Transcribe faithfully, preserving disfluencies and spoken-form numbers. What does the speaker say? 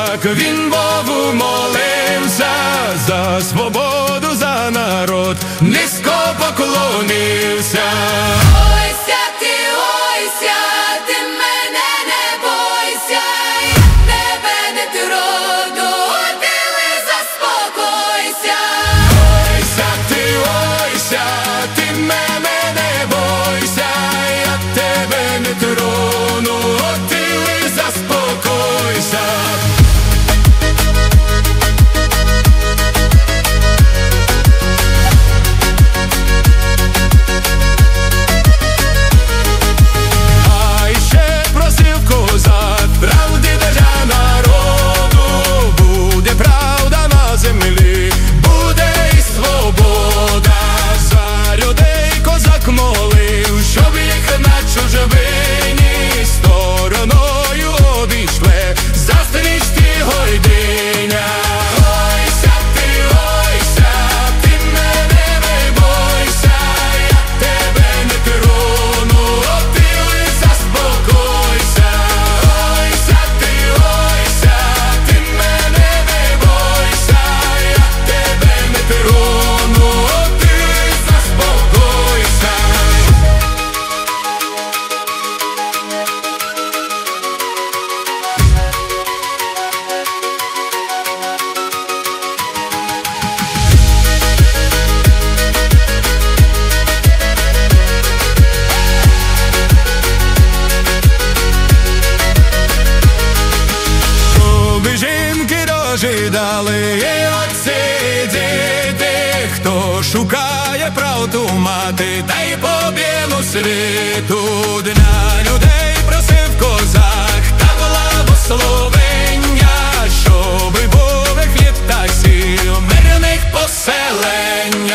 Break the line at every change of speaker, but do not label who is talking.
козак, він Богу молився за свободу, за народ, низько поклонився.
Ойся ти, ойся, ти мене не бойся, я тебе не трону, ти лиш заспокойся.
Ойся ти, ойся, ти мене не бойся, я тебе не трону, ти лиш заспокойся. Жидали і отці, діти, хто шукає правду мати, та й по білу світу. Для людей просив козак та благословення, щоби були хліб та сіль, мирних поселень.